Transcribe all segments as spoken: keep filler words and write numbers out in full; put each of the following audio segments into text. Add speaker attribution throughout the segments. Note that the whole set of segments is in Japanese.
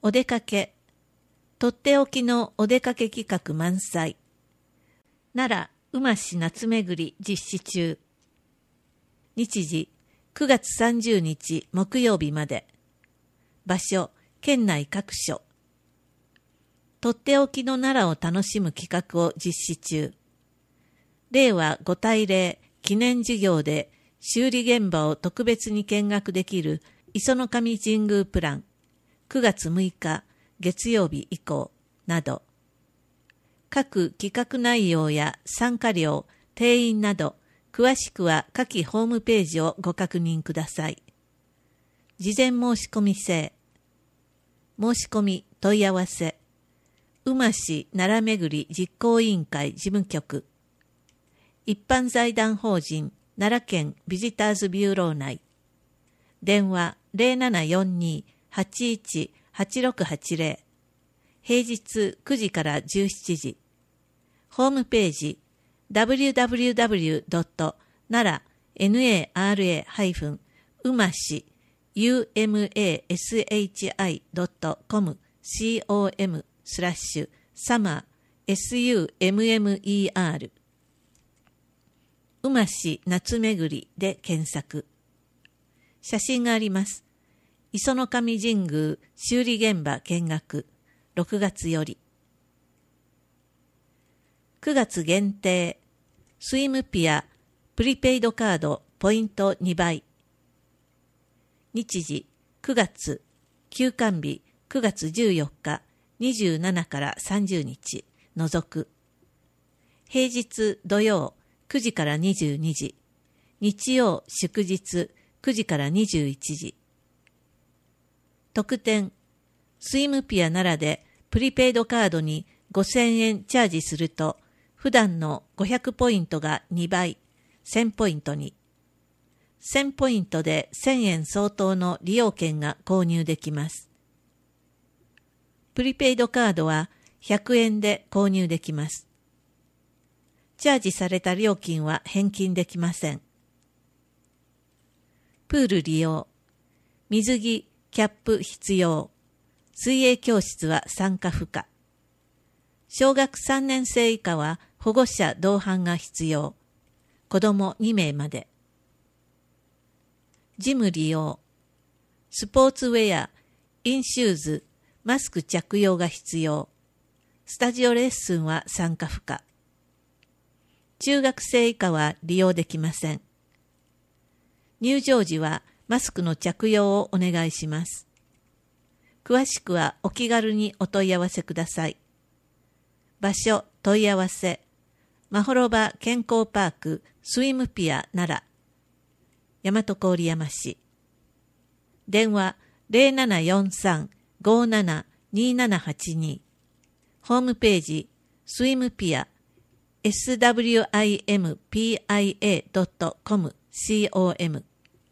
Speaker 1: お出かけ、とっておきのお出かけ企画満載。奈良うまし夏巡り実施中。日時くがつさんじゅうにち木曜日まで。場所、県内各所。とっておきの奈良を楽しむ企画を実施中。令和ご大礼記念授業で修理現場を特別に見学できる磯の神神宮プランくがつむいか月曜日以降など、各企画内容や参加料、定員など詳しくは下記ホームページをご確認ください。事前申し込み制。申し込み問い合わせうまし奈良めぐり実行委員会事務局、一般財団法人奈良県ビジターズビューロー内、電話 ゼロななよんに はちいち はちろくはちゼロ、平日くじからじゅうしちじ、ホームページ ダブリューダブリューダブリュードットナラうまし ユーエムエーエスエイチアイドットコム com スラッシュサマー スマーうまし夏巡りで検索。写真があります。磯の神神宮修理現場見学ろくがつより。くがつ限定スイムピアプリペイドカードポイントにばい。日時くがつ休館日くがつじゅうよっかにじゅうしちからさんじゅうにち除く。平日土曜くじからにじゅうにじ、日曜祝日くじからにじゅういちじ。特典、スイムピア奈良でプリペイドカードにごせんえんチャージすると、普段のごひゃくポイントがにばい、せんポイントに。せんポイントでせんえん相当の利用券が購入できます。プリペイドカードはひゃくえんで購入できます。チャージされた料金は返金できません。プール利用。水着、キャップ必要。水泳教室は参加不可。小学さんねんせい以下は保護者同伴が必要。子供にめいまで。ジム利用。スポーツウェア、インシューズ、マスク着用が必要。スタジオレッスンは参加不可。中学生以下は利用できません。入場時はマスクの着用をお願いします。詳しくはお気軽にお問い合わせください。場所、問い合わせ、まほろば健康パークスイムピア奈良、大和郡山市。電話 ゼロななよんさん ごーなな にーななはちに。ホームページ、スイムピア、エスダブリューアイエムピーアイエードットコム com。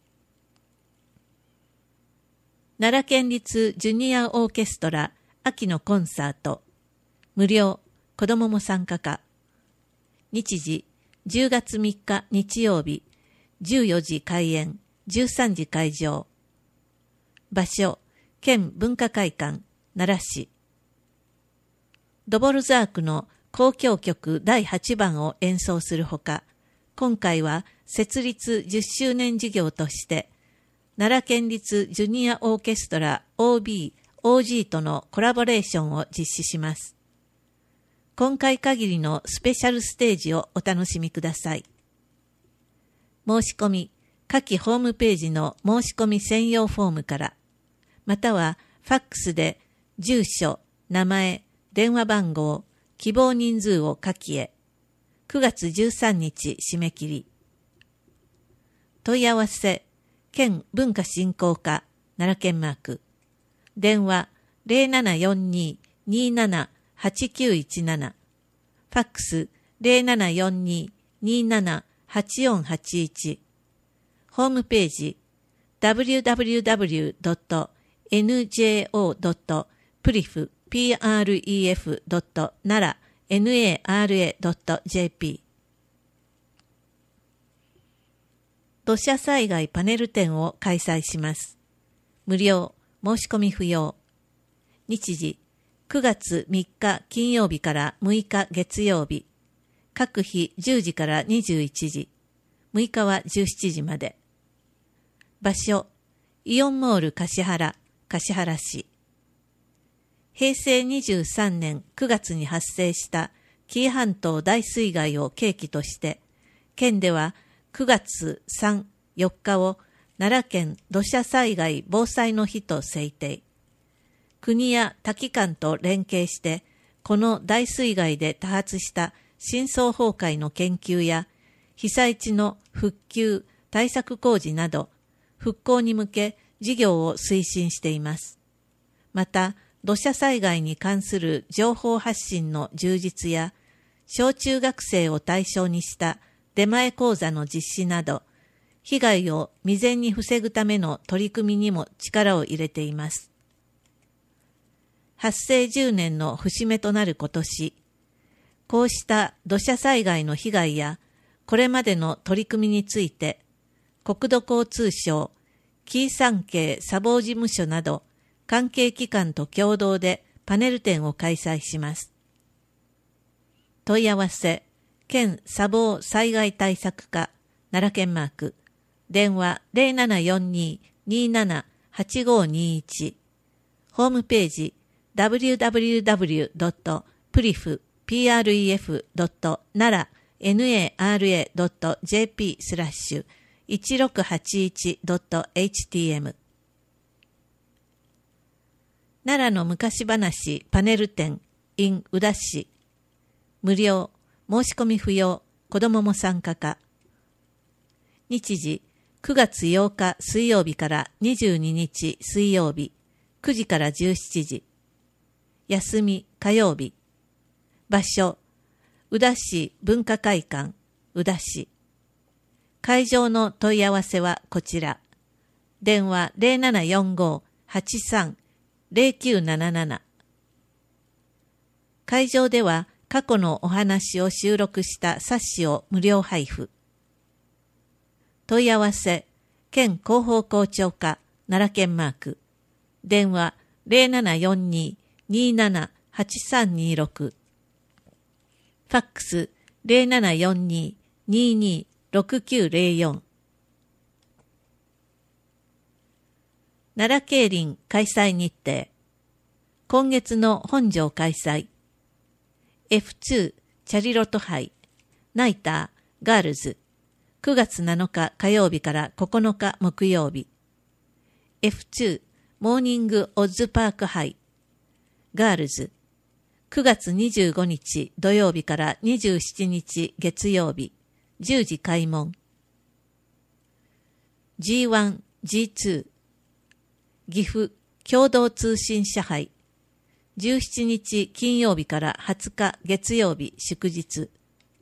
Speaker 1: 奈良県立ジュニアオーケストラ秋のコンサート。無料、子どもも参加可。日時、じゅうがつみっか日曜日、じゅうよじ開演、じゅうさんじ会場。場所、県文化会館、奈良市。ドボルザークの交響曲だいはちばんを演奏するほか、今回は設立じゅっしゅうねん事業として、奈良県立ジュニアオーケストラ オービー、オージー とのコラボレーションを実施します。今回限りのスペシャルステージをお楽しみください。申し込み、下記ホームページの申し込み専用フォームから、またはファックスで住所、名前、電話番号、希望人数を書きへ。くがつじゅうさんにち締め切り。問い合わせ、県文化振興課、奈良県マーク。電話 ゼロななよんに にーなな はちきゅういちなな。ファックス ゼロななよんに にーなな はちよんはちいち。ホームページ ダブリューダブリューダブリュードットエヌジェーオードットプリフピーアールイーエフドットナラ ナラ ドットジェーピー。 土砂災害パネル展を開催します。無料、申し込み不要。 日時くがつみっか金曜日からむいか月曜日、各日じゅうじからにじゅういちじ、むいかはじゅうしちじまで。場所、イオンモール橿原、橿原市。へいせいにじゅうさんねんくがつに発生した紀伊半島大水害を契機として、県ではくがつさん、よっかを奈良県土砂災害防災の日と制定。国や他機関と連携して、この大水害で多発した深層崩壊の研究や、被災地の復旧・対策工事など、復興に向け事業を推進しています。また、土砂災害に関する情報発信の充実や、小中学生を対象にした出前講座の実施など、被害を未然に防ぐための取り組みにも力を入れています。発生じゅうねんの節目となる今年、こうした土砂災害の被害や、これまでの取り組みについて、国土交通省、紀伊山系砂防事務所など、関係機関と共同でパネル展を開催します。問い合わせ、県砂防災害対策課、奈良県マーク、電話 ゼロななよんにーにーななはちごにいち、ホームページ ダブリューダブリューダブリュードットプリフドットナラドットジェーピー スラッシュいちろくはちいちドットエイチティーエム 奈良の昔話パネル展 in 宇陀市、無料、申し込み不要、子どもも参加可。日時くがつようか水曜日からにじゅうににち水曜日、くじからじゅうしちじ。休み火曜日。場所、宇陀市文化会館、宇陀市。会場の問い合わせはこちら。電話 ゼロななよんごーはちさんゼロきゅうなななな。会場では過去のお話を収録した冊子を無料配布。問い合わせ、県広報校長課、奈良県マーク。電話 ゼロななよんにーにーななはちさんにーろく。ファックス ゼロななよんにーにーにーろくきゅうゼロよん。奈良競輪開催日程。今月の本場開催。エフツー チャリロト杯、ナイター、ガールズ。くがつなのか火曜日からここのか木曜日。エフツー モーニングオッズパーク杯、ガールズ。くがつにじゅうごにち土曜日からにじゅうしちにち月曜日、じゅうじ開門。ジーワン、ジーツー、岐阜共同通信社杯、じゅうしちにち金曜日からはつか月曜日祝日。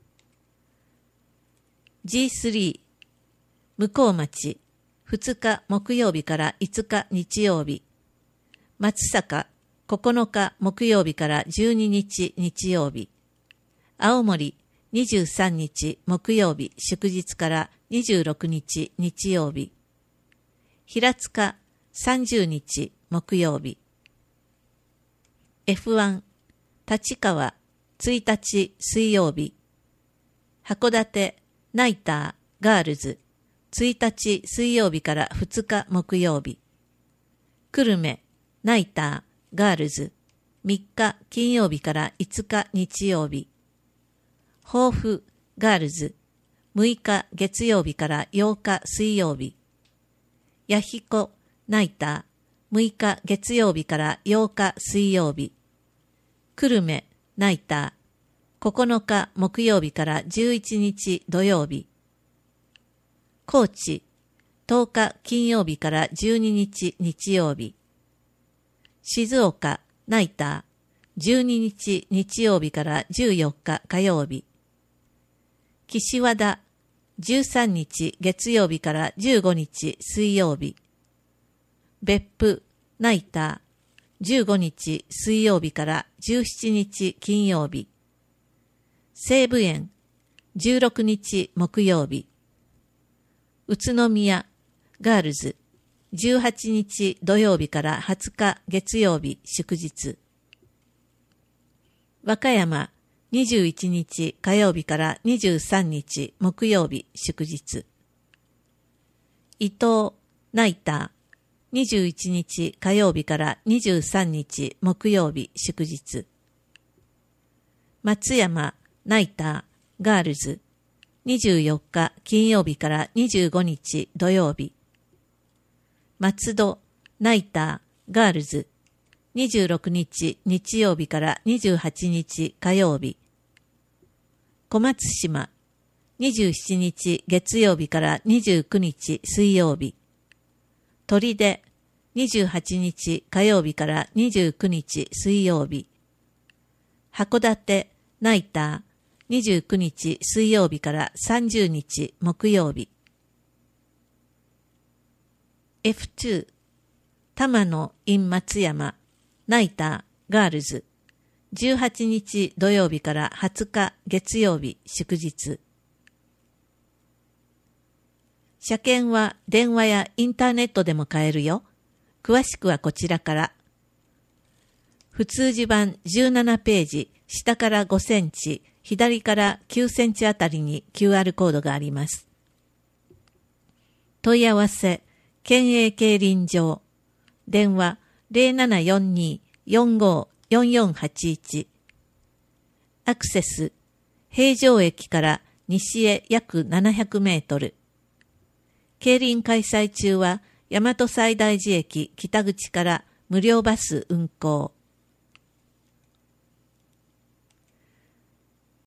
Speaker 1: ジースリー、向町、ふつか木曜日からいつか日曜日。松阪、ここのか木曜日からじゅうににち日曜日。青森、にじゅうさんにち木曜日祝日からにじゅうろくにち日曜日。平塚、さんじゅうにち木曜日。エフワン、立川、ついたち水曜日。函館、ナイター、ガールズ、ついたち水曜日からふつか木曜日。久留米、ナイター、ガールズ、みっか金曜日からいつか日曜日。豊富、ガールズ、むいか月曜日からようか水曜日。弥彦、ナイター、むいか月曜日からようか水曜日。久留米、ナイター、ここのか木曜日からじゅういちにち土曜日。高知、とおか金曜日からじゅうににち日曜日。静岡、ナイター、じゅうににち日曜日からじゅうよっか火曜日。岸和田、じゅうさんにち月曜日からじゅうごにち水曜日。別府、ナイター、じゅうごにち水曜日からじゅうしちにち金曜日。西武園、じゅうろくにち木曜日。宇都宮、ガールズ、 じゅうはちにち土曜日からはつか月曜日祝日。和歌山、にじゅういちにち火曜日からにじゅうさんにち木曜日祝日。伊東、ナイター、にじゅういちにち火曜日からにじゅうさんにち木曜日祝日。松山、ナイター、ガールズ、にじゅうよっか金曜日からにじゅうごにち土曜日。松戸、ナイター、ガールズ、にじゅうろくにち日曜日からにじゅうはちにち火曜日。小松島、にじゅうしちにち月曜日からにじゅうくにち水曜日。取手、にじゅうはちにち火曜日からにじゅうくにち水曜日。函館、ナイター、にじゅうくにち水曜日からさんじゅうにち木曜日。エフツー、玉野 in 松山、ナイター、ガールズ、じゅうはちにち土曜日からはつか月曜日祝日。車検は電話やインターネットでも買えるよ。詳しくはこちらから。普通字版じゅうななページ、下からごセンチ、左からきゅうセンチあたりに キューアール コードがあります。問い合わせ、県営競輪場。電話 ゼロななよんに よんご よんよんはちいち。アクセス、平城駅から西へ約ななひゃくメートル。競輪開催中は大和西大寺駅北口から無料バス運行。